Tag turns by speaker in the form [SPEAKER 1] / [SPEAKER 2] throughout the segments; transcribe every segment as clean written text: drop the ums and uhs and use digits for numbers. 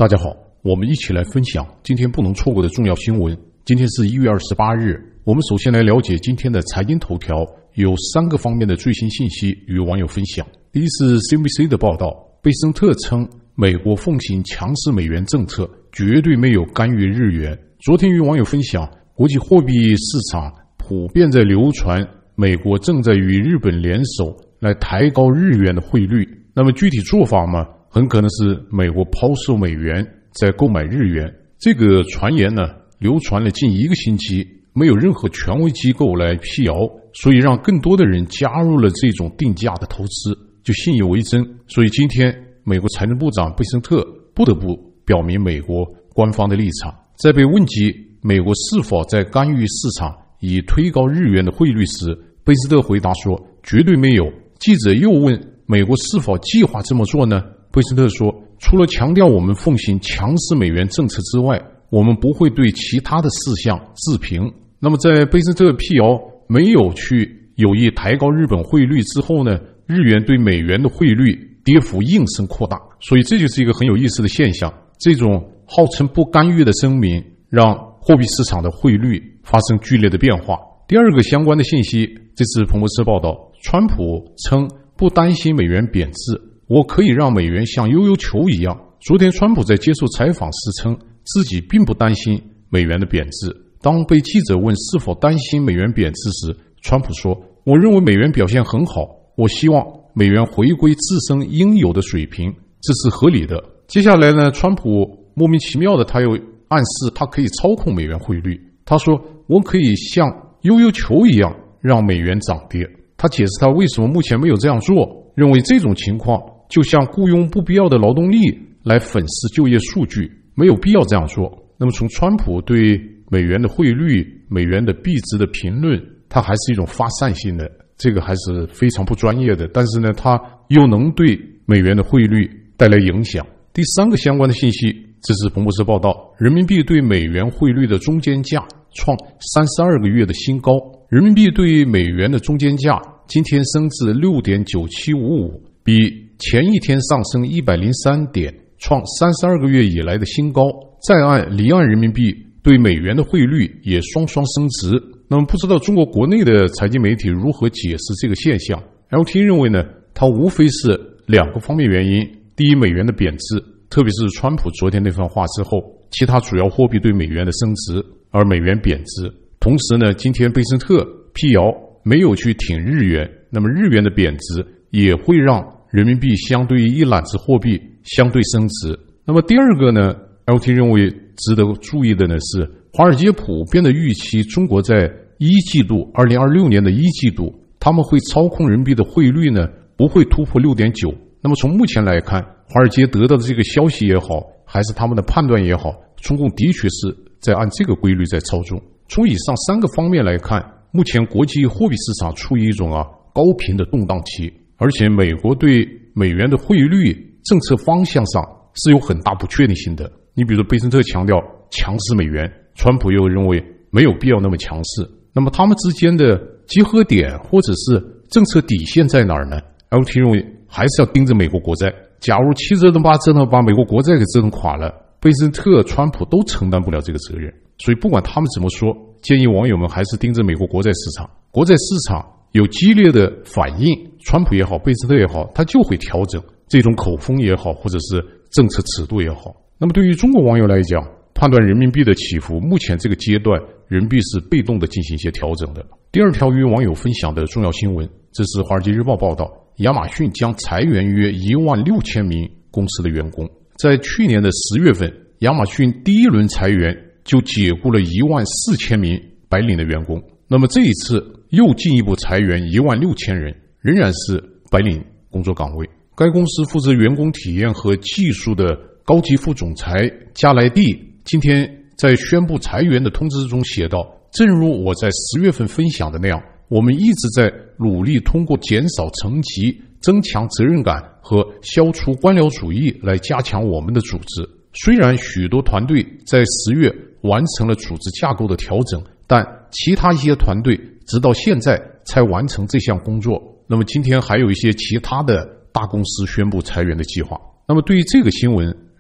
[SPEAKER 1] 大家好，我们一起来分享今天不能错过的重要新闻。今天是1月28日，我们首先来了解今天的财经头条，有3个方面的最新信息与网友分享。第一是 CNBC 的报道，贝森特称美国奉行强势美元政策，绝对没有干预日元。昨天与网友分享，国际货币市场普遍在流传美国正在与日本联手来抬高日元的汇率。那么具体做法嘛，很可能是美国抛售美元，再购买日元。这个传言呢，流传了近1个星期，没有任何权威机构来辟谣，所以让更多的人加入了这种定价的投资，就信以为真。所以今天美国财政部长贝森特不得不表明美国官方的立场。在被问及美国是否在干预市场以推高日元的汇率时，贝森特回答说绝对没有。记者又问美国是否计划这么做呢？贝森特说，除了强调我们奉行强势美元政策之外，我们不会对其他的事项置评。那么在贝森特辟谣没有去有意抬高日本汇率之后呢，日元对美元的汇率跌幅应声扩大，所以这就是一个很有意思的现象。这种号称不干预的声明让货币市场的汇率发生剧烈的变化。第二个相关的信息，这次彭博社报道，川普称不担心美元贬值，我可以让美元像悠悠球一样。昨天川普在接受采访时称自己并不担心美元的贬值。当被记者问是否担心美元贬值时，川普说，我认为美元表现很好，我希望美元回归自身应有的水平，这是合理的。接下来呢，川普莫名其妙的他又暗示他可以操控美元汇率。他说，我可以像悠悠球一样让美元涨跌。他解释他为什么目前没有这样做，认为这种情况就像雇佣不必要的劳动力来粉饰就业数据，没有必要这样做。那么从川普对美元的汇率、美元的币值的评论，它还是一种发散性的，这个还是非常不专业的，但是呢，它又能对美元的汇率带来影响。第3个相关的信息，这是彭博社报道，人民币对美元汇率的中间价创32个月的新高。人民币对美元的中间价今天升至 6.9755， 比前一天上升103点，创32个月以来的新高。在岸离岸人民币对美元的汇率也双双升值。那么不知道中国国内的财经媒体如何解释这个现象。 LT 认为呢，它无非是2个方面原因。第一，美元的贬值，特别是川普昨天那番话之后，其他主要货币对美元的升值，而美元贬值。同时呢，今天贝森特辟谣没有去挺日元，那么日元的贬值也会让人民币相对于一揽子货币相对升值。那么第二个呢， LT 认为值得注意的呢是，华尔街普遍的预期中国在2026年的一季度，他们会操控人民币的汇率呢不会突破 6.9。 那么从目前来看，华尔街得到的这个消息也好，还是他们的判断也好，中共的确是在按这个规律在操纵。从以上3个方面来看，目前国际货币市场处于一种高频的动荡期，而且美国对美元的汇率政策方向上是有很大不确定性的。你比如说贝森特强调强势美元，川普又认为没有必要那么强势，那么他们之间的结合点或者是政策底线在哪儿呢？ LT 认为还是要盯着美国国债。假如7折腾8折腾把美国国债给折腾垮了，贝森特、川普都承担不了这个责任。所以不管他们怎么说，建议网友们还是盯着美国国债市场。国债市场有激烈的反应，川普也好，贝森特也好，他就会调整这种口风也好，或者是政策尺度也好。那么对于中国网友来讲，判断人民币的起伏，目前这个阶段人民币是被动的进行一些调整的。第2条与网友分享的重要新闻，这是华尔街日报报道，亚马逊将裁员约16000名公司的员工。在去年的10月份，亚马逊第1轮裁员就解雇了14000名白领的员工。那么这一次又进一步裁员16000人，仍然是白领工作岗位。该公司负责员工体验和技术的高级副总裁加莱蒂今天在宣布裁员的通知中写道，正如我在10月份分享的那样，我们一直在努力通过减少层级、增强责任感和消除官僚主义来加强我们的组织。虽然许多团队在10月完成了组织架构的调整，但其他一些团队直到现在才完成这项工作。那么今天还有一些其他的大公司宣布裁员的计划。那么对于这个新闻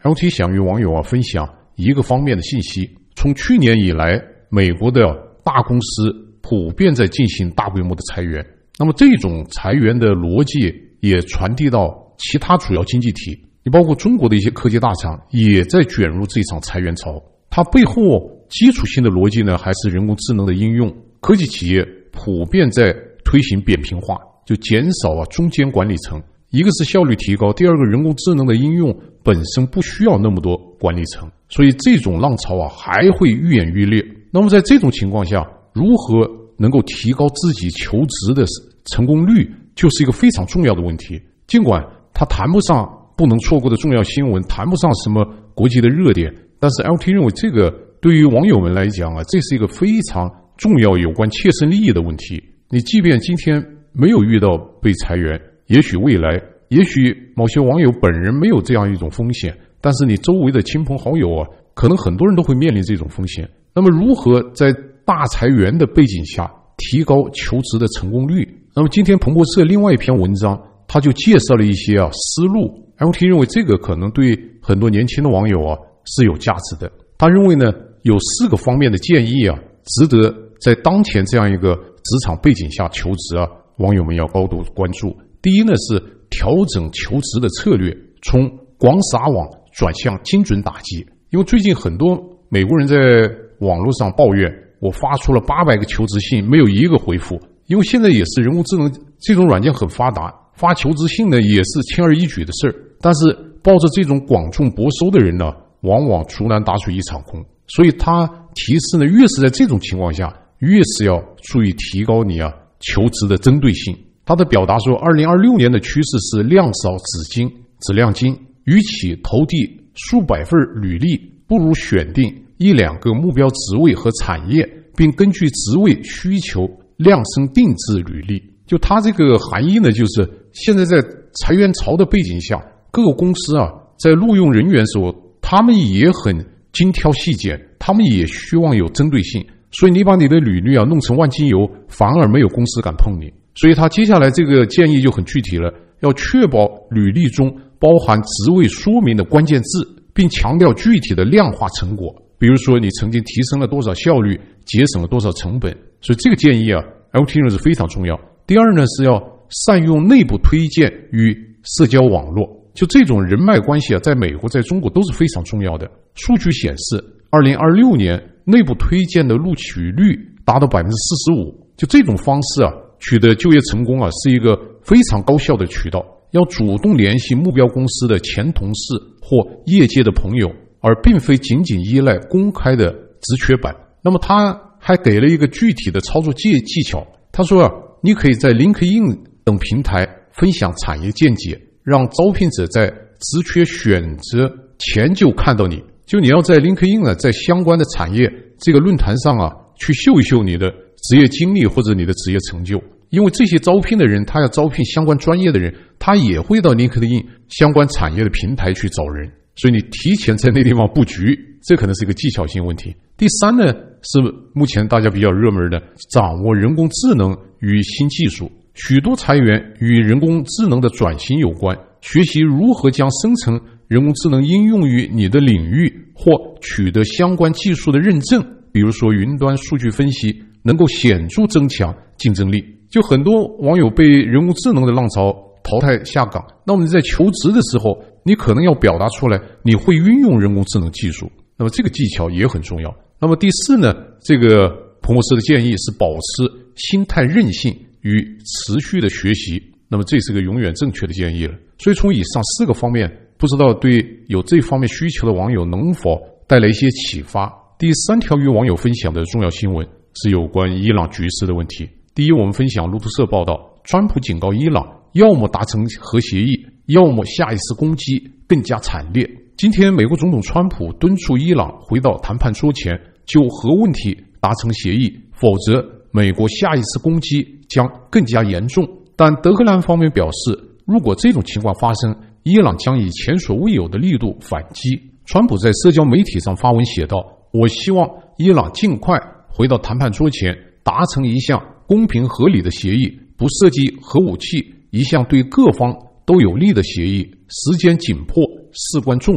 [SPEAKER 1] LT 想与网友分享一个方面的信息。从去年以来，美国的大公司普遍在进行大规模的裁员，那么这种裁员的逻辑也传递到其他主要经济体，你包括中国的一些科技大厂也在卷入这场裁员潮。它背后基础性的逻辑呢，还是人工智能的应用。科技企业普遍在推行扁平化，就减少中间管理层。一个是效率提高，第二个人工智能的应用本身不需要那么多管理层，所以这种浪潮还会愈演愈烈。那么在这种情况下，如何能够提高自己求职的成功率，就是一个非常重要的问题。尽管它谈不上不能错过的重要新闻，谈不上什么国际的热点，但是 LT 认为这个对于网友们来讲这是一个非常重要有关切身利益的问题。你即便今天没有遇到被裁员，也许未来，也许某些网友本人没有这样一种风险，但是你周围的亲朋好友可能很多人都会面临这种风险。那么如何在大裁员的背景下提高求职的成功率？那么今天彭博社另外一篇文章，他就介绍了一些思路。LT 认为这个可能对很多年轻的网友是有价值的。他认为呢，有4个方面的建议值得在当前这样一个职场背景下求职网友们要高度关注。第一呢，是调整求职的策略，从广撒网转向精准打击。因为最近很多美国人在网络上抱怨，我发出了800个求职信，没有一个回复。因为现在也是人工智能这种软件很发达，发求职信呢也是轻而易举的事儿。但是抱着这种广众博收的人呢，往往竹篮打水一场空。所以他提示呢，越是在这种情况下，越是要注意提高你求职的针对性。他的表达说，2026年的趋势是量少质量精，与其投递数百份履历，不如选定1-2个目标职位和产业，并根据职位需求量身定制履历。就他这个含义呢，就是现在在裁员潮的背景下，各个公司在录用人员的时候，他们也很精挑细拣，他们也希望有针对性。所以你把你的履历弄成万金油，反而没有公司敢碰你。所以他接下来这个建议就很具体了，要确保履历中包含职位说明的关键字，并强调具体的量化成果，比如说你曾经提升了多少效率，节省了多少成本。所以这个建议LT 认为是非常重要。第二呢，是要善用内部推荐与社交网络。就这种人脉关系在美国在中国都是非常重要的。数据显示2026年内部推荐的录取率达到 45%。 就这种方式取得就业成功是一个非常高效的渠道。要主动联系目标公司的前同事或业界的朋友，而并非仅仅依赖公开的职缺版。那么他还给了一个具体的操作技巧。他说你可以在 LinkedIn 等平台分享产业见解，让招聘者在职缺选择前就看到你。就你要在 LinkedIn 在相关的产业这个论坛上去秀一秀你的职业经历或者你的职业成就。因为这些招聘的人，他要招聘相关专业的人，他也会到 LinkedIn 相关产业的平台去找人，所以你提前在那地方布局，这可能是一个技巧性问题。第三呢，是目前大家比较热门的掌握人工智能与新技术。许多裁员与人工智能的转型有关，学习如何将生成人工智能应用于你的领域，或取得相关技术的认证，比如说云端数据分析，能够显著增强竞争力。就很多网友被人工智能的浪潮淘汰下岗，那么你在求职的时候，你可能要表达出来你会运用人工智能技术，那么这个技巧也很重要。那么第四呢，这个彭博社的建议是保持心态韧性与持续的学习，那么这是个永远正确的建议了。所以从以上4个方面，不知道对有这方面需求的网友能否带来一些启发。第3条与网友分享的重要新闻是有关伊朗局势的问题。第一，我们分享路透社报道，川普警告伊朗，要么达成核协议，要么下一次攻击更加惨烈。今天美国总统川普敦促伊朗回到谈判桌前，就核问题达成协议，否则美国下一次攻击将更加严重。但德黑兰方面表示，如果这种情况发生，伊朗将以前所未有的力度反击。川普在社交媒体上发文写道，我希望伊朗尽快回到谈判桌前，达成一项公平合理的协议，不涉及核武器，一项对各方都有利的协议，时间紧迫，事关重大。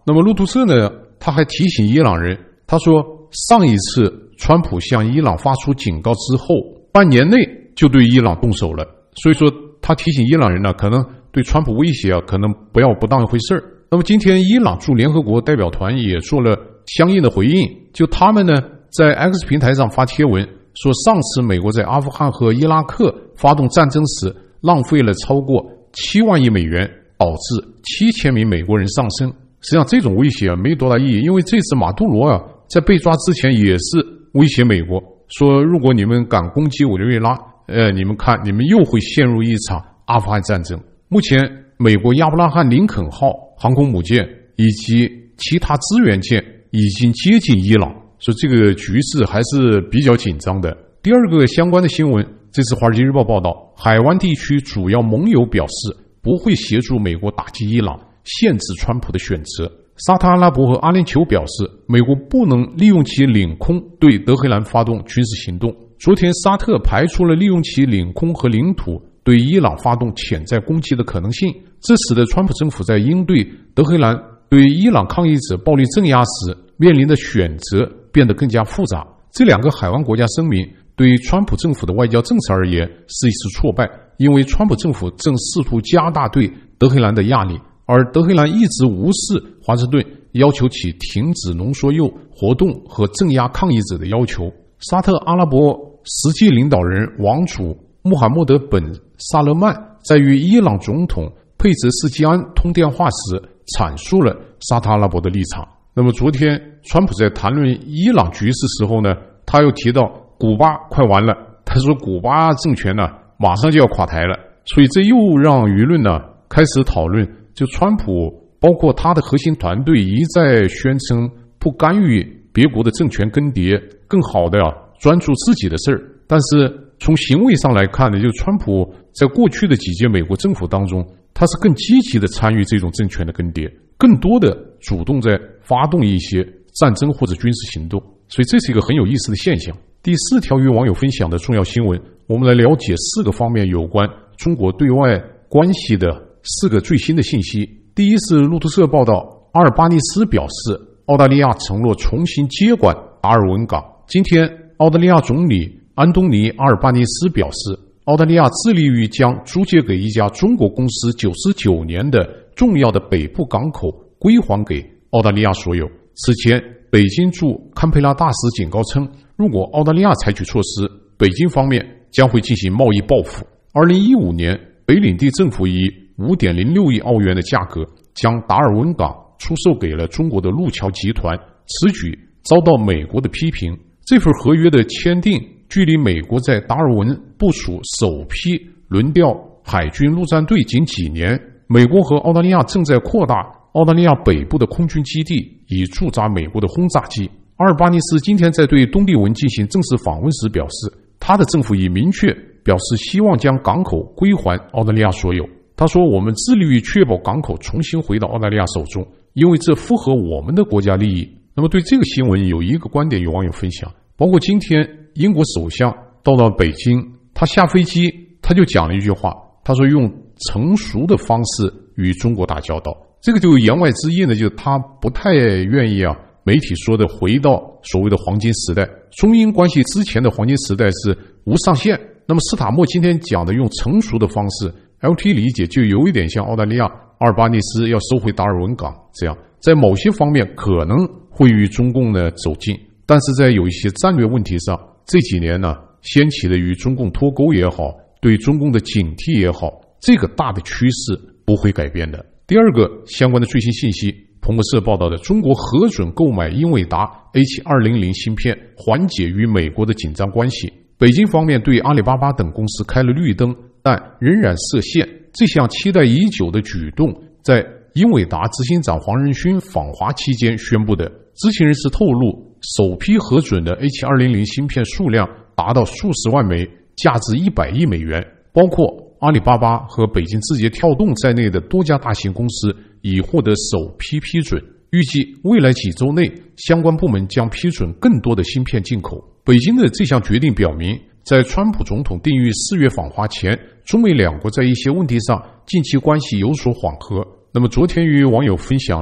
[SPEAKER 1] 那么路透社呢，他还提醒伊朗人，他说上一次川普向伊朗发出警告之后，半年内就对伊朗动手了。所以说他提醒伊朗人呢，可能对川普威胁可能不要不当一回事儿。那么今天伊朗驻联合国代表团也做了相应的回应，就他们呢在 X 平台上发帖文说，上次美国在阿富汗和伊拉克发动战争时浪费了超过7万亿美元，导致7000名美国人丧生。实际上这种威胁没多大意义，因为这次马杜罗在被抓之前也是威胁美国说，如果你们敢攻击委内瑞拉，你们看你们又会陷入一场阿富汗战争。目前美国亚伯拉罕林肯号航空母舰以及其他支援舰已经接近伊朗，所以这个局势还是比较紧张的。第二个相关的新闻，这次华尔街日报报道，海湾地区主要盟友表示不会协助美国打击伊朗，限制川普的选择。沙特阿拉伯和阿联酋表示，美国不能利用其领空对德黑兰发动军事行动。昨天沙特排除了利用其领空和领土对伊朗发动潜在攻击的可能性，这使得川普政府在应对德黑兰对伊朗抗议者暴力镇压时面临的选择变得更加复杂。这两个海湾国家声明对于川普政府的外交政策而言是一次挫败，因为川普政府正试图加大对德黑兰的压力，而德黑兰一直无视华盛顿要求其停止浓缩铀活动和镇压抗议者的要求。沙特阿拉伯实际领导人王储穆罕默德本萨勒曼在与伊朗总统佩泽斯基安通电话时阐述了沙特阿拉伯的立场。那么昨天川普在谈论伊朗局势时候呢，他又提到古巴快完了，他说古巴政权呢马上就要垮台了，所以这又让舆论呢开始讨论，就川普包括他的核心团队一再宣称不干预别国的政权更迭，更好的专注自己的事儿。但是从行为上来看呢，就川普在过去的几届美国政府当中，他是更积极的参与这种政权的更迭，更多的主动在发动一些战争或者军事行动，所以这是一个很有意思的现象。第4条与网友分享的重要新闻，我们来了解4个方面有关中国对外关系的4个最新的信息。第一是路透社报道，阿尔巴尼斯表示澳大利亚承诺重新接管达尔文港。今天澳大利亚总理安东尼·阿尔巴尼斯表示，澳大利亚致力于将租借给一家中国公司99年的重要的北部港口归还给澳大利亚所有。此前北京驻堪培拉大使警告称，如果澳大利亚采取措施，北京方面将会进行贸易报复。2015年北领地政府以 5.06 亿澳元的价格将达尔文港出售给了中国的路桥集团，此举遭到美国的批评。这份合约的签订距离美国在达尔文部署首批轮调海军陆战队仅几年。美国和澳大利亚正在扩大澳大利亚北部的空军基地，以驻扎美国的轰炸机。阿尔巴尼斯今天在对东帝汶进行正式访问时表示，他的政府已明确表示希望将港口归还澳大利亚所有。他说，我们致力于确保港口重新回到澳大利亚手中，因为这符合我们的国家利益。那么对这个新闻有一个观点有网友分享，包括今天英国首相到了北京，他下飞机他就讲了一句话，他说用成熟的方式与中国打交道。这个就言外之意呢，就是他不太愿意媒体说的回到所谓的黄金时代。中英关系之前的黄金时代是无上限，那么斯塔默今天讲的用成熟的方式， LT 理解就有一点像澳大利亚阿尔巴尼斯要收回达尔文港这样，在某些方面可能会与中共呢走近，但是在有一些战略问题上，这几年呢掀起的与中共脱钩也好，对中共的警惕也好，这个大的趋势不会改变的。第二个相关的最新信息，彭博社报道的，中国核准购买英伟达 A7200 芯片，缓解与美国的紧张关系。北京方面对阿里巴巴等公司开了绿灯，但仍然设限。这项期待已久的举动在英伟达执行长黄仁勋访华期间宣布的。知情人士透露，首批核准的 A7200 芯片数量达到数十万枚，价值100亿美元，包括阿里巴巴和北京字节跳动在内的多家大型公司已获得首批批准，预计未来几周内相关部门将批准更多的芯片进口。北京的这项决定表明，在川普总统定于4月访华前，中美两国在一些问题上近期关系有所缓和。那么昨天与网友分享了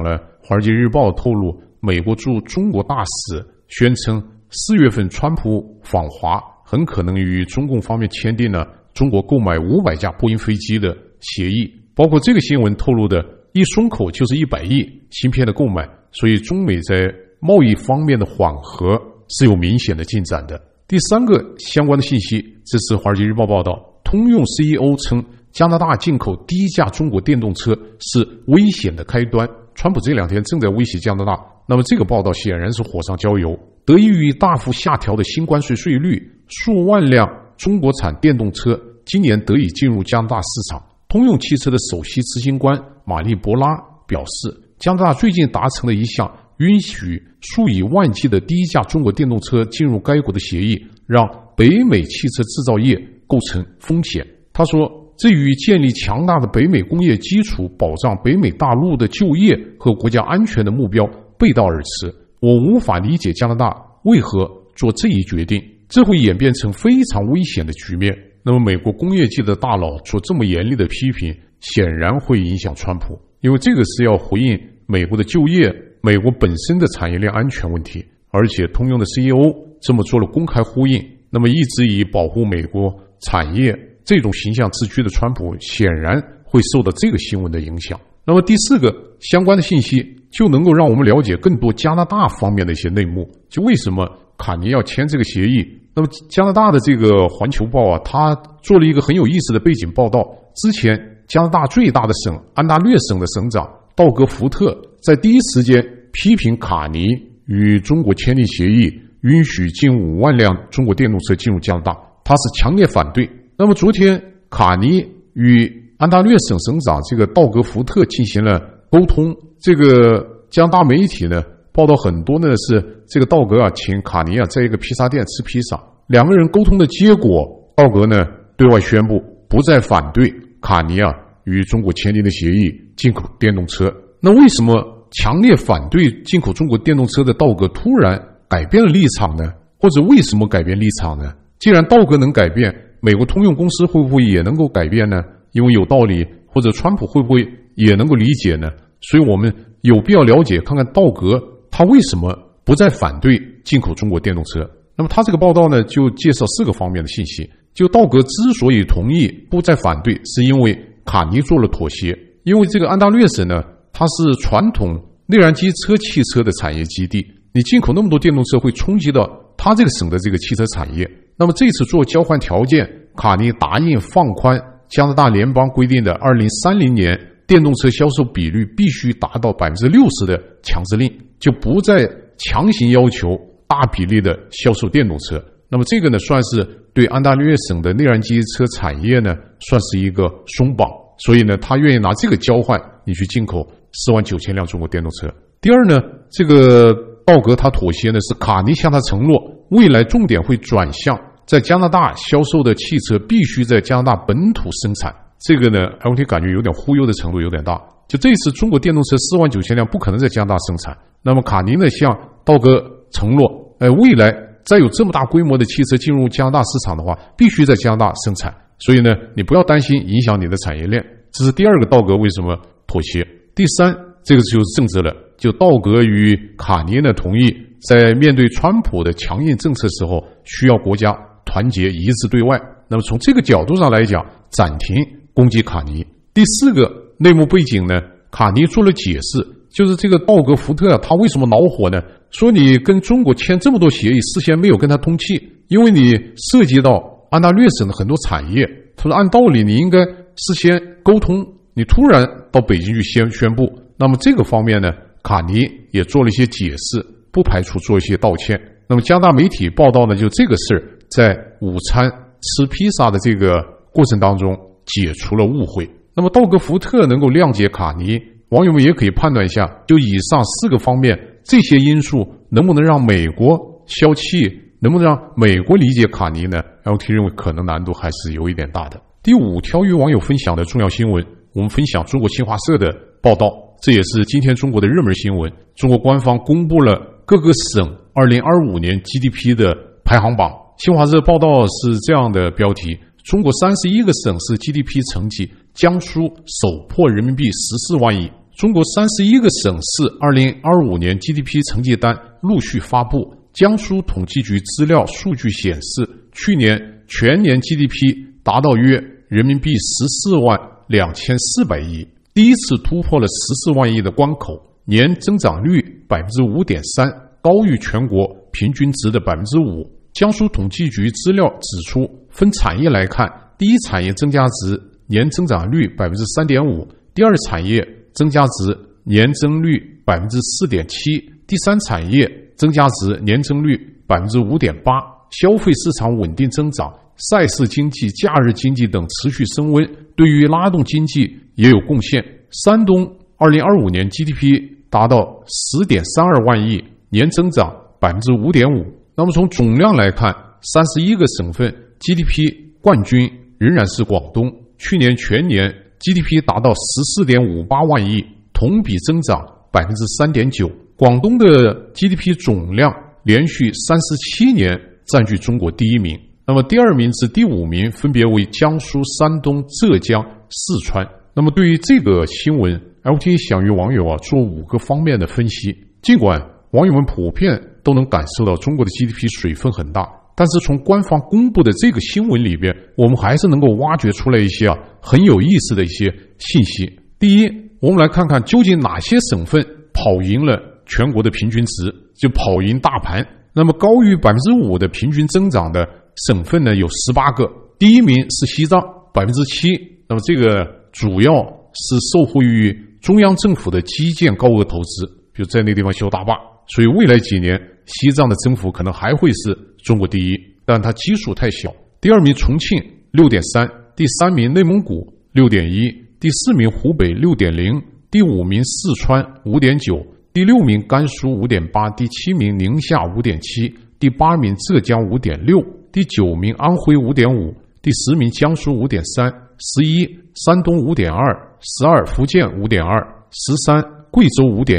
[SPEAKER 1] 华尔街日报透露，美国驻中国大使宣称4月份川普访华很可能与中共方面签订了中国购买500架波音飞机的协议，包括这个新闻透露的一松口就是100亿芯片的购买，所以中美在贸易方面的缓和是有明显的进展的。第3个相关的信息，这是华尔街日报报道，通用 CEO 称加拿大进口第一架中国电动车是危险的开端。川普这2天正在威胁加拿大，那么这个报道显然是火上浇油。得益于大幅下调的新关税税率，数万辆中国产电动车今年得以进入加拿大市场。通用汽车的首席执行官玛丽博拉表示，加拿大最近达成了一项允许数以万计的第一架中国电动车进入该国的协议，让北美汽车制造业构成风险。他说，这与建立强大的北美工业基础，保障北美大陆的就业和国家安全的目标背道而驰。我无法理解加拿大为何做这一决定，这会演变成非常危险的局面。那么美国工业界的大佬做这么严厉的批评，显然会影响川普，因为这个是要回应美国的就业、美国本身的产业链安全问题。而且通用的 CEO 这么做了公开呼应，那么一直以保护美国产业这种形象自居的川普，显然会受到这个新闻的影响。那么第4个相关的信息，就能够让我们了解更多加拿大方面的一些内幕，就为什么卡尼要签这个协议。那么加拿大的这个环球报啊，他做了一个很有意思的背景报道。之前加拿大最大的省安大略省的省长道格福特在第一时间批评卡尼与中国签订协议，允许近5万辆中国电动车进入加拿大，他是强烈反对。那么昨天卡尼与安大略省省长这个道格福特进行了沟通，这个加拿大媒体呢报道很多呢是这个道格啊请卡尼啊在一个披萨店吃披萨，两个人沟通的结果，道格呢对外宣布不再反对卡尼啊与中国签订的协议进口电动车。那为什么强烈反对进口中国电动车的道格突然改变了立场呢？或者为什么改变立场呢？既然道格能改变，美国通用公司会不会也能够改变呢？因为有道理，或者川普会不会也能够理解呢？所以我们有必要了解看看道格他为什么不再反对进口中国电动车。那么他这个报道呢就介绍4个方面的信息。就道格之所以同意不再反对，是因为卡尼做了妥协。因为这个安大略省呢，它是传统内燃机车汽车的产业基地，你进口那么多电动车会冲击到它这个省的这个汽车产业。那么这次做交换条件，卡尼答应放宽加拿大联邦规定的2030年电动车销售比率必须达到 60% 的强制令，就不再强行要求大比例的销售电动车。那么这个呢，算是对安大略省的内燃机车产业呢，算是一个松绑。所以呢，他愿意拿这个交换你去进口49000辆中国电动车。第二呢，这个道格他妥协呢，是卡尼向他承诺，未来重点会转向在加拿大销售的汽车必须在加拿大本土生产。这个呢 LT 感觉有点忽悠的程度有点大。就这次中国电动车49000辆不可能在加拿大生产，那么卡尼呢向道格承诺，未来再有这么大规模的汽车进入加拿大市场的话，必须在加拿大生产。所以呢，你不要担心影响你的产业链。这是第2个道格为什么妥协。第3，这个就是政治了。就道格与卡尼呢同意，在面对川普的强硬政策时候，需要国家团结一致对外。那么从这个角度上来讲，暂停攻击卡尼。第4个内幕背景呢，卡尼做了解释，就是这个道格福特他为什么恼火呢？说你跟中国签这么多协议，事先没有跟他通气，因为你涉及到安大略省的很多产业。他说按道理你应该事先沟通，你突然到北京去宣布。那么这个方面呢，卡尼也做了一些解释，不排除做一些道歉。那么加拿大媒体报道呢，就这个事在午餐吃披萨的这个过程当中解除了误会。那么道格福特能够谅解卡尼，网友们也可以判断一下，就以上4个方面，这些因素能不能让美国消气，能不能让美国理解卡尼呢？ LT 认为可能难度还是有一点大的。第5条与网友分享的重要新闻，我们分享中国新华社的报道，这也是今天中国的热门新闻。中国官方公布了各个省2025年 GDP 的排行榜。新华社报道是这样的标题：中国31个省市 GDP 成绩，江苏首破人民币14万亿， 中国31个省市2025年 GDP 成绩单陆续发布。江苏统计局资料数据显示，去年全年 GDP 达到约人民币14万2400亿，第一次突破了14万亿的关口，年增长率 5.3%， 高于全国平均值的 5%。 江苏统计局资料指出，分产业来看，第一产业增加值年增长率 3.5%， 第二产业增加值年增率 4.7%， 第三产业增加值年增率 5.8%， 消费市场稳定增长，赛事经济、假日经济等持续升温，对于拉动经济也有贡献。山东2025年 GDP 达到 10.32 万亿，年增长 5.5%。 那么从总量来看，31个省份 GDP 冠军仍然是广东，去年全年 GDP 达到 14.58 万亿，同比增长 3.9%。广东的 GDP 总量连续37年占据中国第一名，那么第二名至第5名分别为江苏、山东、浙江、四川。那么对于这个新闻， LTA 想与网友做5个方面的分析。尽管网友们普遍都能感受到中国的 GDP 水分很大，但是从官方公布的这个新闻里边，我们还是能够挖掘出来一些很有意思的一些信息。第一，我们来看看究竟哪些省份跑赢了全国的平均值，就跑赢大盘。那么高于 5% 的平均增长的省份呢有18个，第一名是西藏 7%。 那么这个主要是受惠于中央政府的基建高额投资，比如在那个地方修大坝，所以未来几年西藏的增幅可能还会是中国第一，但它基数太小。第二名重庆 6.3%， 第三名内蒙古 6.1%， 第四名湖北 6.0%， 第5名四川 5.9%， 第6名甘肃 5.8%， 第7名宁夏 5.7%， 第8名浙江 5.6%， 第9名安徽 5.5%， 第10名江苏 5.3%， 11山东 5.2%， 12福建 5.2%， 13贵州 5.1%，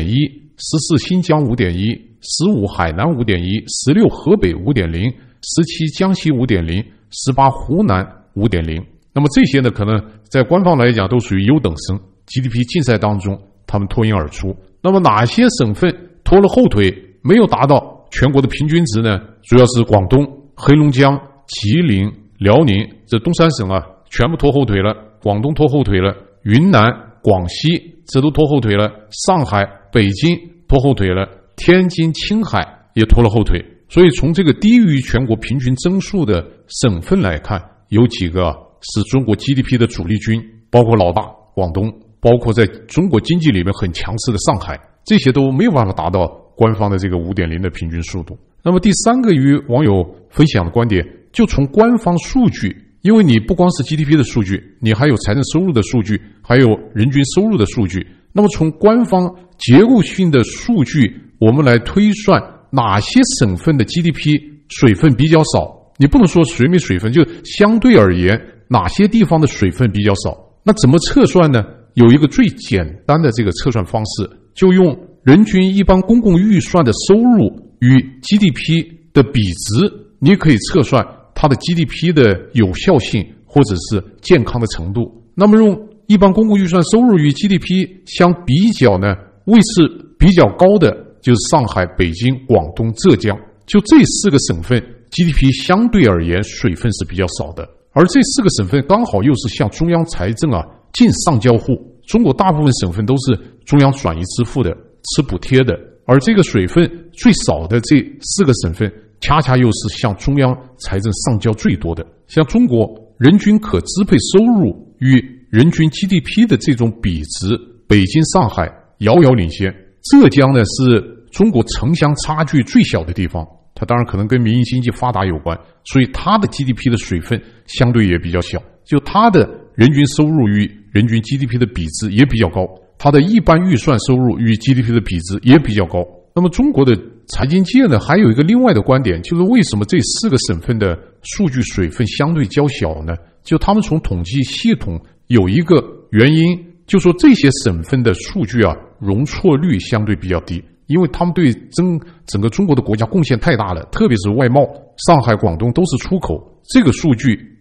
[SPEAKER 1] 14新疆 5.1%， 15海南 5.1%， 16河北 5.0%， 17江西 5.0%， 18湖南 5.0%。 那么这些呢，可能在官方来讲都属于优等生， GDP 竞赛当中他们脱颖而出。那么哪些省份拖了后腿，没有达到全国的平均值呢？主要是广东、黑龙江、吉林、辽宁，这东三省全部拖后腿了，广东拖后腿了，云南、广西这都拖后腿了，上海、北京拖后腿了，天津、青海也拖了后腿。所以从这个低于全国平均增速的省份来看，有几个是中国 GDP 的主力军，包括老大广东，包括在中国经济里面很强势的上海，这些都没有办法达到官方的这个 5.0 的平均速度。那么第三个与网友分享的观点，就从官方数据，因为你不光是 GDP 的数据，你还有财政收入的数据，还有人均收入的数据。那么从官方结构性的数据，我们来推算哪些省份的 GDP 水分比较少。你不能说水没水分，就相对而言哪些地方的水分比较少。那怎么测算呢？有一个最简单的这个测算方式，就用人均一般公共预算的收入与 GDP 的比值，你可以测算它的 GDP 的有效性或者是健康的程度。那么用一般公共预算收入与 GDP 相比较呢，位置比较高的就是上海、北京、广东、浙江，就这4个省份 GDP 相对而言水分是比较少的。而这4个省份刚好又是向中央财政净上交户，中国大部分省份都是中央转移支付的，吃补贴的，而这个水分最少的这4个省份恰恰又是向中央财政上交最多的。像中国人均可支配收入与人均 GDP 的这种比值，北京、上海遥遥领先，浙江呢是中国城乡差距最小的地方，它当然可能跟民营经济发达有关，所以它的 GDP 的水分相对也比较小，就它的人均收入与人均 GDP 的比值也比较高，它的一般预算收入与 GDP 的比值也比较高。那么中国的财经界呢，还有一个另外的观点，就是为什么这4个省份的数据水分相对较小呢？就他们从统计系统有一个原因，就说这些省份的数据容错率相对比较低，因为他们对整个中国的国家贡献太大了，特别是外贸，上海、广东都是出口，这个数据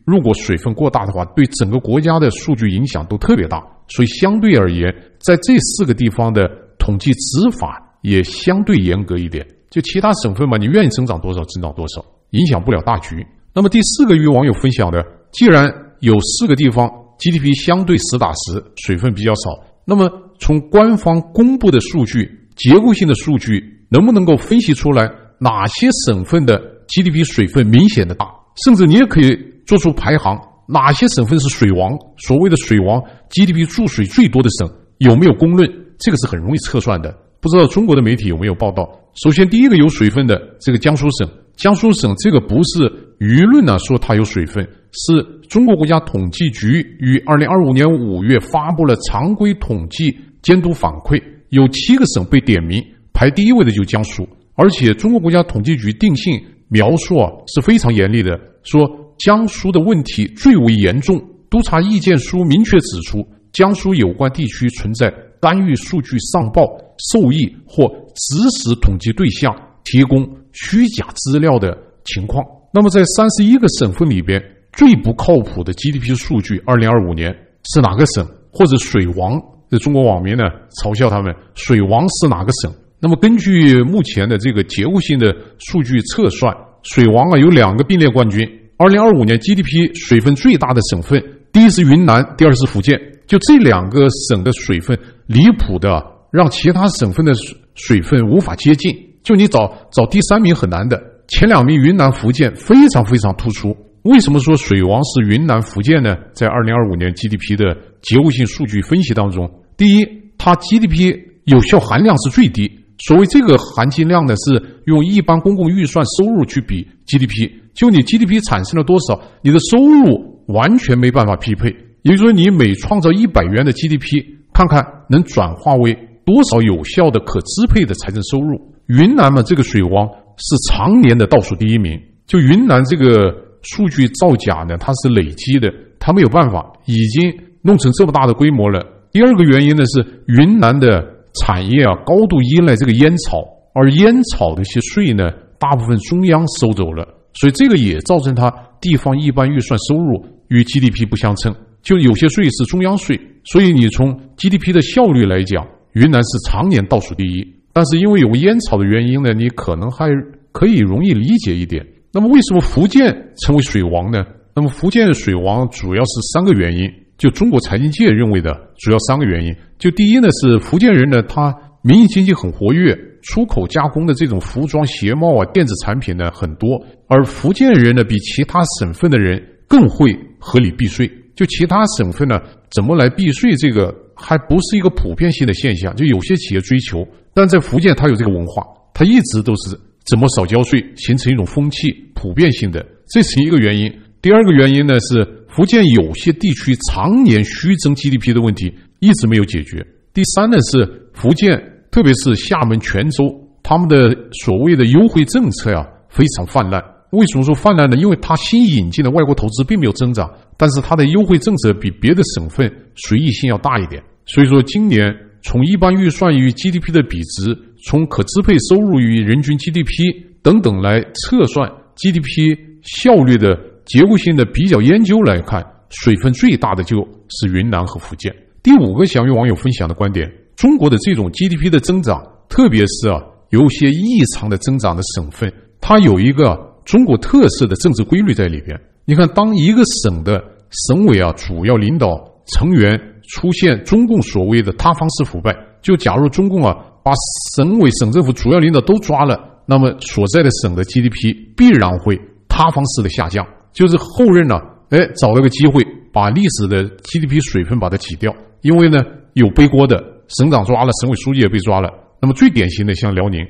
[SPEAKER 1] 如果水分过大的话，对整个国家的数据影响都特别大。所以相对而言，在这4个地方的统计执法也相对严格一点。就其他省份嘛，你愿意增长多少增长多少，影响不了大局。那么第4个与网友分享的，既然有4个地方 GDP 相对实打实，水分比较少，那么从官方公布的数据、结构性的数据，能不能够分析出来哪些省份的 GDP 水分明显的大？甚至你也可以做出排行，哪些省份是水王，所谓的水王 GDP 注水最多的省，有没有公论？这个是很容易测算的。不知道中国的媒体有没有报道。首先第一个有水分的这个江苏省，江苏省这个不是舆论说它有水分，是中国国家统计局于2025年5月发布了常规统计监督反馈，有7个省被点名，排第1位的就是江苏。而且中国国家统计局定性描述是非常严厉的，说江苏的问题最为严重。督察意见书明确指出，江苏有关地区存在干预数据上报、受益或指使统计对象提供虚假资料的情况。那么在31个省份里边，最不靠谱的 GDP 数据2025年是哪个省？或者水王，这中国网民呢嘲笑他们，水王是哪个省？那么根据目前的这个结构性的数据测算，水王有2个并列冠军。2025年 GDP 水分最大的省份，第一是云南，第二是福建。就这2个省的水分离谱的让其他省份的水分无法接近，就你找第3名很难的，前2名云南、福建非常非常突出。为什么说水王是云南、福建呢？在2025年 GDP 的结构性数据分析当中，第一，它 GDP 有效含量是最低。所谓这个含金量呢，是用一般公共预算收入去比 GDP， 就你 GDP 产生了多少，你的收入完全没办法匹配。也就是说，你每创造100元的 GDP， 看看能转化为多少有效的可支配的财政收入。云南嘛，这个水王是常年的倒数第1名。就云南这个数据造假呢，它是累积的，它没有办法，已经弄成这么大的规模了。第2个原因呢，是云南的产业高度依赖这个烟草，而烟草的一些税呢，大部分中央收走了，所以这个也造成它地方一般预算收入与 GDP 不相称。就有些税是中央税，所以你从 GDP 的效率来讲，云南是常年倒数第1。但是因为有烟草的原因呢，你可能还可以容易理解一点。那么为什么福建成为水王呢？那么福建的水王主要是3个原因，就中国财经界认为的主要3个原因。就第一呢，是福建人呢，他民营经济很活跃，出口加工的这种服装、鞋帽电子产品呢很多，而福建人呢比其他省份的人更会合理避税。就其他省份呢，怎么来避税，这个还不是一个普遍性的现象，就有些企业追求，但在福建它有这个文化，它一直都是怎么少交税，形成一种风气，普遍性的，这是一个原因。第2个原因呢，是福建有些地区常年虚增 GDP 的问题一直没有解决。第3呢，是福建特别是厦门、泉州，他们的所谓的优惠政策非常泛滥。为什么说泛滥呢？因为它新引进的外国投资并没有增长，但是它的优惠政策比别的省份随意性要大一点。所以说今年从一般预算与 GDP 的比值，从可支配收入与人均 GDP 等等来测算 GDP 效率的结构性的比较研究来看，水分最大的就是云南和福建。第5个想与网友分享的观点，中国的这种 GDP 的增长，特别是有些异常的增长的省份，它有一个中国特色的政治规律在里边。你看，当一个省的省委主要领导成员出现中共所谓的塌方式腐败，就假如中共把省委省政府主要领导都抓了，那么所在的省的 GDP 必然会塌方式的下降，就是后任找了个机会把历史的 GDP 水分把它挤掉。因为呢有背锅的，省长抓了，省委书记也被抓了。那么最典型的像辽宁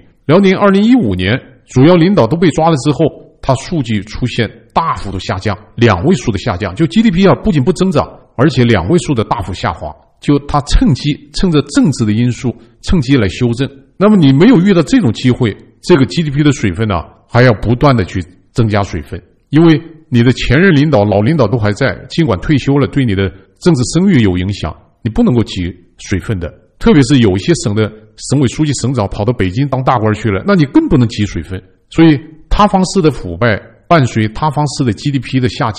[SPEAKER 1] 2015年主要领导都被抓了之后，它数据出现大幅度下降，2位数的下降，就 GDP 不仅不增长，而且2位数的大幅下滑，就它趁着政治的因素趁机来修正。那么你没有遇到这种机会，这个 GDP 的水分还要不断的去增加水分，因为你的前任领导、老领导都还在，尽管退休了，对你的政治声誉有影响，你不能够挤水分的。特别是有一些省的省委书记、省长跑到北京当大官去了，那你更不能挤水分。所以塌方式的腐败伴随塌方式的 GDP 的下降，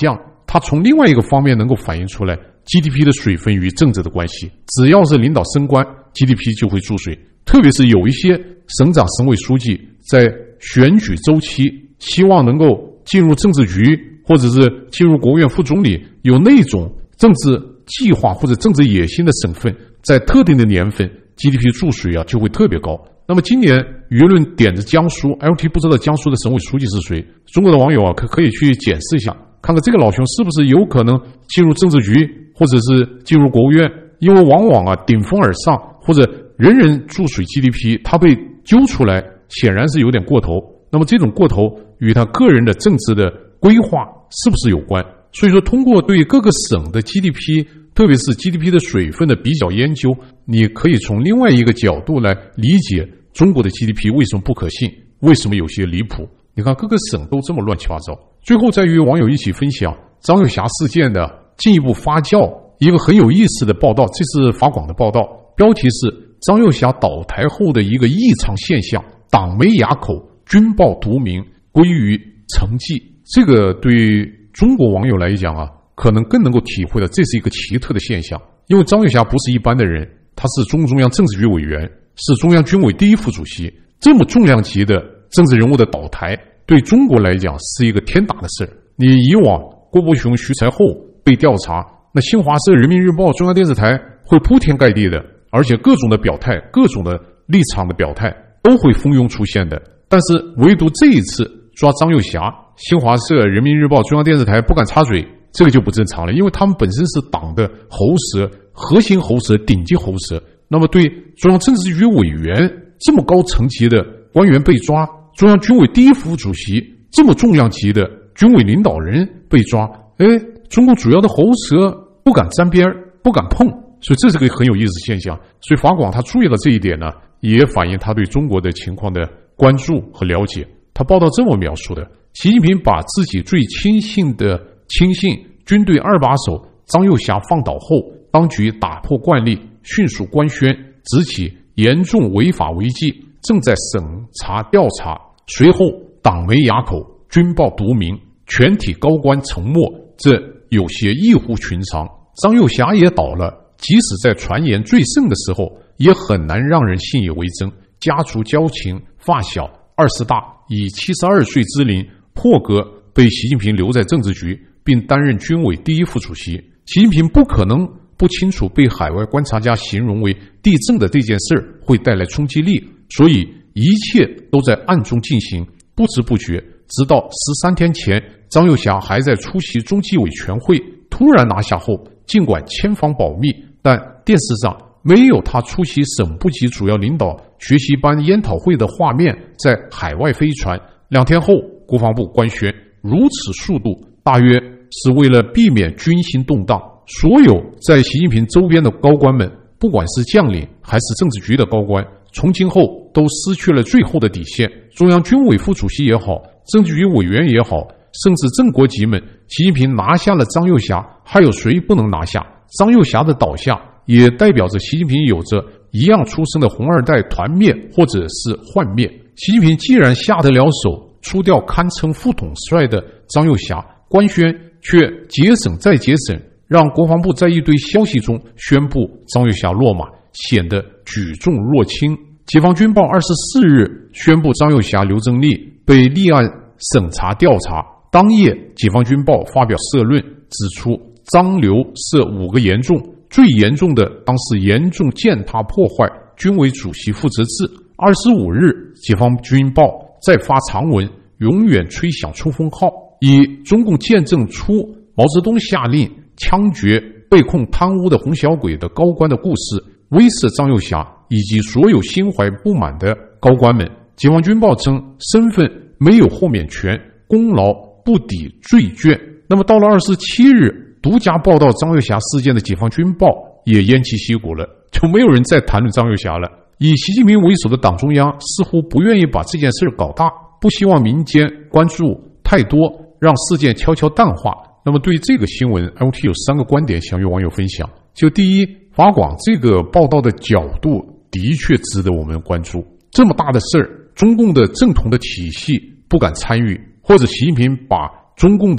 [SPEAKER 1] 它从另外一个方面能够反映出来 GDP 的水分与政治的关系。只要是领导升官， GDP 就会注水。特别是有一些省长、省委书记在选举周期希望能够进入政治局，或者是进入国务院副总理，有那种政治计划或者政治野心的省份，在特定的年份 GDP 注水就会特别高。那么今年舆论点着江苏 ，LT 不知道江苏的省委书记是谁，中国的网友可以去检视一下，看看这个老兄是不是有可能进入政治局，或者是进入国务院。因为往往顶风而上，或者人人注水 GDP， 他被揪出来显然是有点过头。那么这种过头与他个人的政治的规划是不是有关？所以说通过对各个省的 GDP， 特别是 GDP 的水分的比较研究，你可以从另外一个角度来理解中国的 GDP 为什么不可信，为什么有些离谱。你看各个省都这么乱七八糟。最后再与网友一起分享张又侠事件的进一步发酵一个很有意思的报道，这是法广的报道，标题是张又侠倒台后的一个异常现象，党没哑口，军报独明，归于成绩。这个对中国网友来讲可能更能够体会到这是一个奇特的现象。因为张又侠不是一般的人，他是中共中央政治局委员，是中央军委第一副主席，这么重量级的政治人物的倒台，对中国来讲是一个天大的事。你以往郭伯雄、徐才厚被调查，那新华社、人民日报、中央电视台会铺天盖地的，而且各种的表态、各种的立场的表态都会蜂拥出现的。但是唯独这一次抓张又侠，新华社、人民日报、中央电视台不敢插嘴，这个就不正常了，因为他们本身是党的喉舌、核心喉舌、顶级喉舌。那么对中央政治局委员这么高层级的官员被抓，中央军委第一副主席这么重量级的军委领导人被抓，中共主要的喉舌不敢沾边，不敢碰，所以这是个很有意思的现象。所以法广他注意到这一点呢，也反映他对中国的情况的关注和了解。他报道这么描述的：习近平把自己最亲信军队二把手张又侠放倒后，当局打破惯例，迅速官宣指起严重违法违纪，正在审查调查。随后党没哑口，军报独明，全体高官沉默，这有些异乎寻常。张又侠也倒了，即使在传言最盛的时候，也很难让人信以为真。家族交情，发小20大以72岁之龄破格被习近平留在政治局，并担任军委第一副主席。习近平不可能不清楚被海外观察家形容为地震的这件事会带来冲击力，所以一切都在暗中进行，不知不觉，直到13天前，张又侠还在出席中纪委全会，突然拿下后，尽管千方保密，但电视上没有他出席省部级主要领导学习班研讨会的画面在海外飞传。2天后，国防部官宣，如此速度大约是为了避免军心动荡。所有在习近平周边的高官们，不管是将领还是政治局的高官，从今后都失去了最后的底线。中央军委副主席也好，政治局委员也好，甚至正国级们，习近平拿下了张又侠，还有谁不能拿下？张又侠的倒下也代表着习近平有着一样出身的红二代团灭或者是幻灭。习近平既然下得了手，出掉堪称副统帅的张又侠，官宣却节省再节省，让国防部在一堆消息中宣布张又侠落马，显得举重若轻。解放军报24日宣布张又侠、刘增利被立案审查调查，当夜解放军报发表社论，指出张刘涉5个严重，最严重的当是严重践踏破坏军委主席负责制。25日解放军报再发长文，永远吹响冲锋号，以中共建政初毛泽东下令枪决被控贪污的红小鬼的高官的故事，威慑张又侠以及所有心怀不满的高官们。解放军报称，身份没有豁免权，功劳不抵罪卷。那么到了27日，独家报道张又侠事件的解放军报也偃旗息鼓了，就没有人再谈论张又侠了。以习近平为首的党中央似乎不愿意把这件事搞大，不希望民间关注太多，让事件悄悄淡化。那么对这个新闻 LT 有3个观点想与网友分享。就第一，法广这个报道的角度的确值得我们关注。这么大的事儿，中共的正统的体系不敢参与，或者习近平把中共的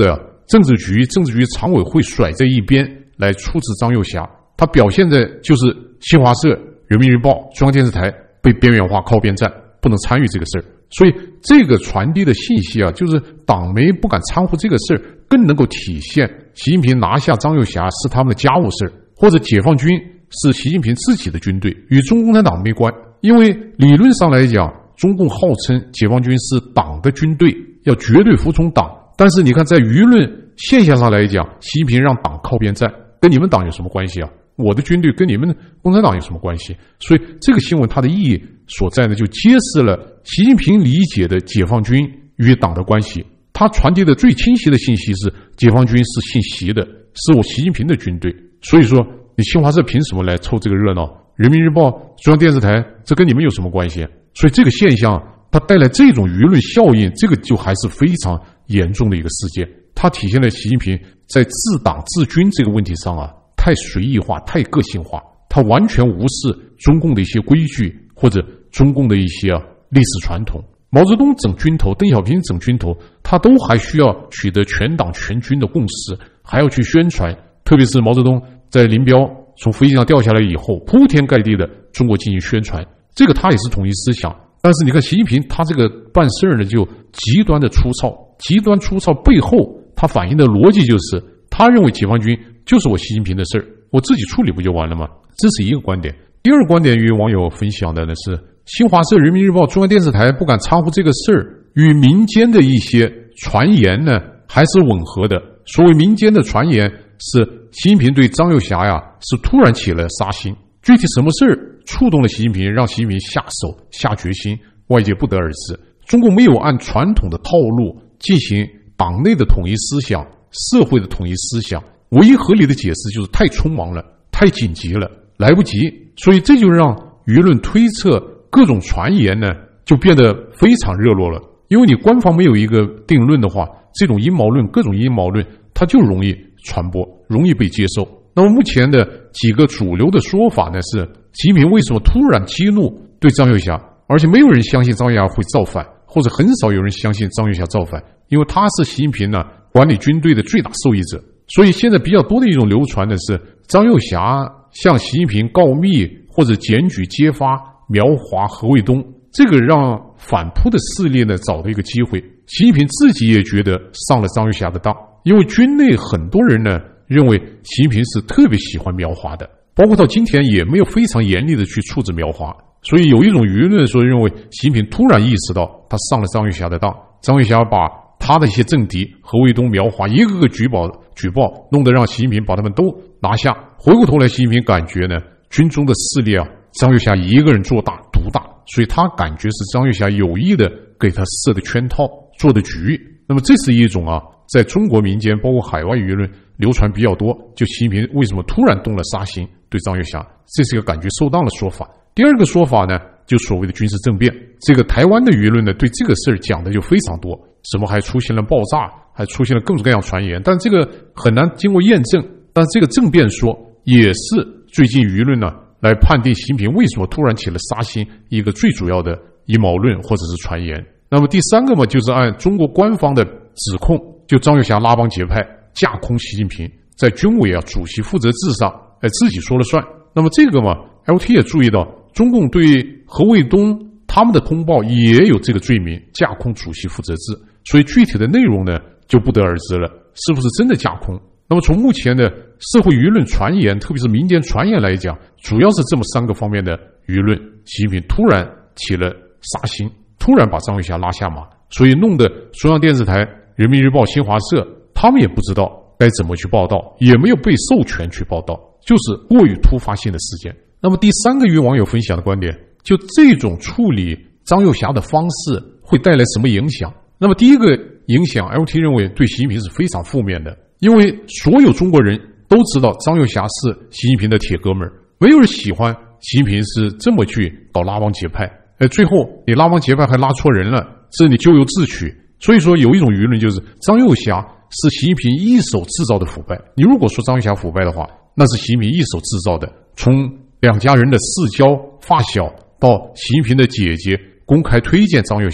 [SPEAKER 1] 政治局常委会甩在一边来处置张又侠，他表现的就是新华社、人民日报、中央电视台被边缘化靠边站，不能参与这个事儿。所以这个传递的信息啊，就是党媒不敢掺和这个事儿，更能够体现习近平拿下张又侠是他们的家务事儿，或者解放军是习近平自己的军队，与中共产党没关。因为理论上来讲，中共号称解放军是党的军队，要绝对服从党，但是你看在舆论现象上来讲，习近平让党靠边站，跟你们党有什么关系啊？我的军队跟你们共产党有什么关系？所以这个新闻它的意义所在呢，就揭示了习近平理解的解放军与党的关系。他传递的最清晰的信息是，解放军是姓习的，是我习近平的军队。所以说，你新华社凭什么来凑这个热闹？人民日报、中央电视台，这跟你们有什么关系？所以这个现象，它带来这种舆论效应，这个就还是非常严重的一个事件。它体现了习近平在治党治军这个问题上啊，太随意化、太个性化，他完全无视中共的一些规矩或者中共的一些历史传统。毛泽东整军头，邓小平整军头，他都还需要取得全党全军的共识，还要去宣传。特别是毛泽东在林彪从飞机上掉下来以后，铺天盖地的中国进行宣传，这个他也是统一思想。但是你看习近平他这个办事呢，就极端的粗糙，极端粗糙背后他反映的逻辑就是，他认为解放军就是我习近平的事儿，我自己处理不就完了吗？这是一个观点。第二个观点与网友分享的呢是，新华社、人民日报、中央电视台不敢掺和这个事儿，与民间的一些传言呢还是吻合的。所谓民间的传言是，习近平对张又侠呀是突然起了杀心，具体什么事儿触动了习近平，让习近平下手下决心，外界不得而知。中共没有按传统的套路进行党内的统一思想、社会的统一思想，唯一合理的解释就是太匆忙了，太紧急了，来不及。所以这就让舆论推测各种传言呢就变得非常热络了。因为你官方没有一个定论的话，这种阴谋论、各种阴谋论它就容易传播，容易被接受。那么目前的几个主流的说法呢是，习近平为什么突然激怒对张又侠，而且没有人相信张又侠会造反，或者很少有人相信张又侠造反，因为他是习近平呢管理军队的最大受益者。所以现在比较多的一种流传的是，张又侠向习近平告密或者检举揭发苗华、何卫东，这个让反扑的势力呢找到一个机会。习近平自己也觉得上了张又侠的当，因为军内很多人呢认为习近平是特别喜欢苗华的，包括到今天也没有非常严厉的去处置苗华。所以有一种舆论说认为习近平突然意识到他上了张又侠的当，张又侠把他的一些政敌何卫东、苗华一个个举报，弄得让习近平把他们都拿下。回过头来，习近平感觉呢军中的势力张又侠一个人做大独大，所以他感觉是张又侠有意的给他设的圈套、做的局。那么这是一种在中国民间包括海外舆论流传比较多，就习近平为什么突然动了杀心对张又侠，这是一个感觉受当的说法。第二个说法呢，就所谓的军事政变。这个台湾的舆论呢对这个事儿讲的就非常多，什么还出现了爆炸，还出现了各种各样传言，但这个很难经过验证。但这个政变说也是最近舆论呢来判定习近平为什么突然起了杀心一个最主要的阴谋论或者是传言。那么第三个嘛，就是按中国官方的指控，就张又侠拉帮结派，架空习近平，在军委主席负责制上自己说了算。那么这个嘛 LT 也注意到，中共对何卫东他们的通报也有这个罪名，架空主席负责制。所以具体的内容呢就不得而知了，是不是真的架空。那么从目前的社会舆论传言，特别是民间传言来讲，主要是这么三个方面的舆论。习近平突然起了杀心，突然把张又侠拉下马，所以弄得中央电视台、人民日报、新华社他们也不知道该怎么去报道，也没有被授权去报道，就是过于突发性的事件。那么第三个与网友分享的观点，就这种处理张又侠的方式会带来什么影响。那么第一个影响 LT 认为对习近平是非常负面的，因为所有中国人都知道张又侠是习近平的铁哥们儿，没有人喜欢习近平是这么去搞拉帮结派，最后你拉帮结派还拉错人了，这你咎由自取。所以说有一种舆论就是张又侠是习近平一手制造的腐败。你如果说张又侠腐败的话，那是习近平一手制造的，从两家人的世交发小到习近平的姐姐公开推荐张又侠，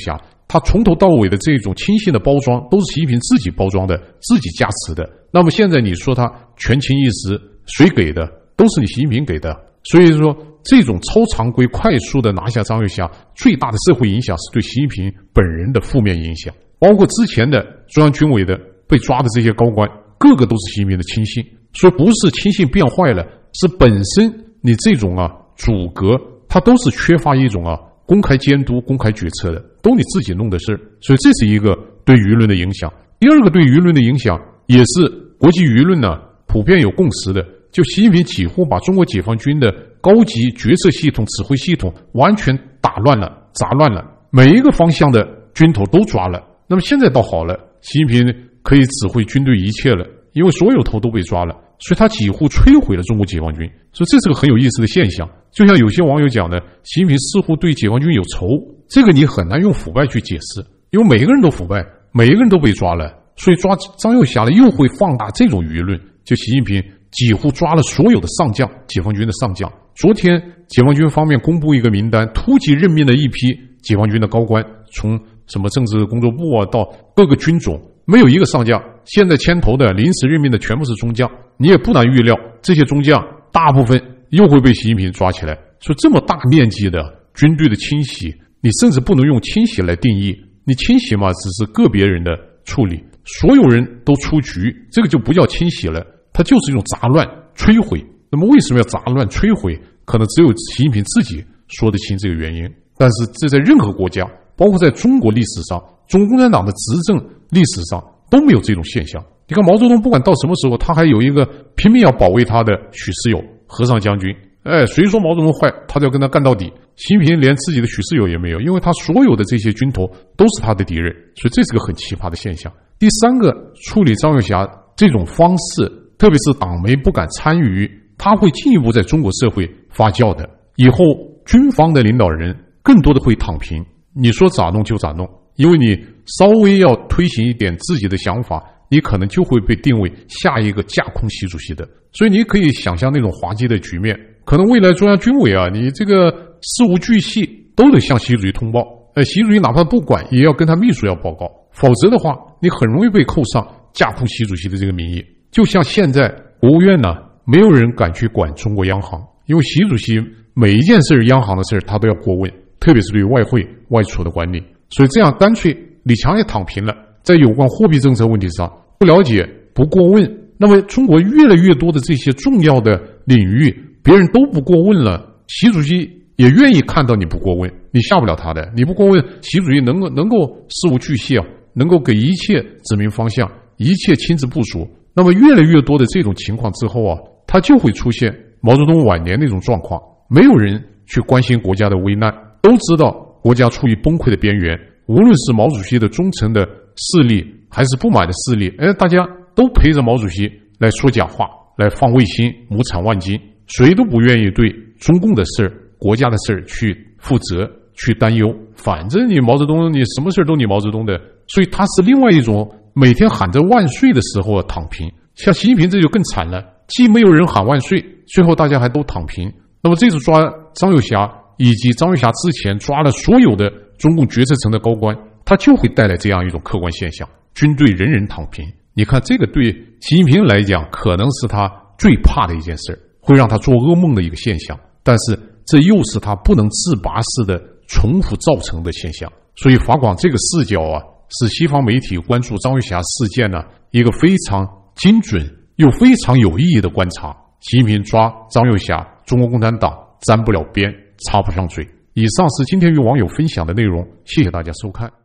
[SPEAKER 1] 他从头到尾的这种亲信的包装都是习近平自己包装的，自己加持的。那么现在你说他权倾一时，谁给的？都是你习近平给的。所以说这种超常规快速的拿下张又侠，最大的社会影响是对习近平本人的负面影响，包括之前的中央军委的被抓的这些高官，个个都是习近平的亲信。所以不是亲信变坏了，是本身你这种阻隔，它都是缺乏一种公开监督、公开决策的，都你自己弄的事。所以这是一个对舆论的影响。第二个对舆论的影响，也是国际舆论普遍有共识的，就习近平几乎把中国解放军的高级决策系统、指挥系统完全打乱了、杂乱了，每一个方向的军头都抓了。那么现在倒好了，习近平可以指挥军队一切了，因为所有头都被抓了，所以他几乎摧毁了中国解放军。所以这是个很有意思的现象。就像有些网友讲的，习近平似乎对解放军有仇，这个你很难用腐败去解释，因为每一个人都腐败，每一个人都被抓了，所以抓张又侠了又会放大这种舆论。就习近平几乎抓了所有的上将，解放军的上将。昨天解放军方面公布一个名单，突击任命了一批解放军的高官，从什么政治工作部到各个军种，没有一个上将。现在牵头的临时任命的全部是中将，你也不难预料，这些中将大部分又会被习近平抓起来。所以这么大面积的军队的清洗，你甚至不能用清洗来定义，你清洗嘛，只是个别人的处理，所有人都出局，这个就不叫清洗了，它就是一种杂乱摧毁。那么为什么要杂乱摧毁？可能只有习近平自己说得清这个原因。但是这在任何国家，包括在中国历史上，中国共产党的执政历史上都没有这种现象。你看毛泽东不管到什么时候，他还有一个拼命要保卫他的许世友和尚将军，谁说毛泽东坏，他就要跟他干到底。习近平连自己的许世友也没有，因为他所有的这些军头都是他的敌人，所以这是个很奇葩的现象。第三个，处理张又侠这种方式，特别是党媒不敢参与，他会进一步在中国社会发酵的。以后军方的领导人更多的会躺平，你说咋弄就咋弄，因为你稍微要推行一点自己的想法，你可能就会被定位下一个架空习主席的。所以你可以想象那种滑稽的局面，可能未来中央军委你这个事无巨细都得向习主席通报，习主席哪怕不管也要跟他秘书要报告，否则的话你很容易被扣上架空习主席的这个名义。就像现在国务院没有人敢去管中国央行，因为习主席每一件事央行的事他都要过问，特别是对于外汇外储的管理。所以这样干脆李强也躺平了，在有关货币政策问题上不了解不过问，那么中国越来越多的这些重要的领域别人都不过问了，习主席也愿意看到你不过问，你下不了他的，你不过问，习主席能够事无巨细能够给一切指明方向，一切亲自部署。那么越来越多的这种情况之后它就会出现毛泽东晚年那种状况，没有人去关心国家的危难，都知道国家处于崩溃的边缘，无论是毛主席的忠诚的势力还是不满的势力，大家都陪着毛主席来说假话，来放卫星，亩产万斤，谁都不愿意对中共的事国家的事去负责去担忧，反正你毛泽东你什么事都你毛泽东的。所以他是另外一种每天喊着万岁的时候躺平。像习近平这就更惨了，既没有人喊万岁，最后大家还都躺平。那么这次抓张又侠，以及张又侠之前抓了所有的中共决策层的高官，他就会带来这样一种客观现象，军队人人躺平。你看这个对习近平来讲可能是他最怕的一件事，会让他做噩梦的一个现象，但是这又是他不能自拔式的重复造成的现象。所以法广这个视角是西方媒体关注张又侠事件一个非常精准又非常有意义的观察。习近平抓张又侠，中国共产党沾不了边，插不上嘴。以上是今天与网友分享的内容，谢谢大家收看。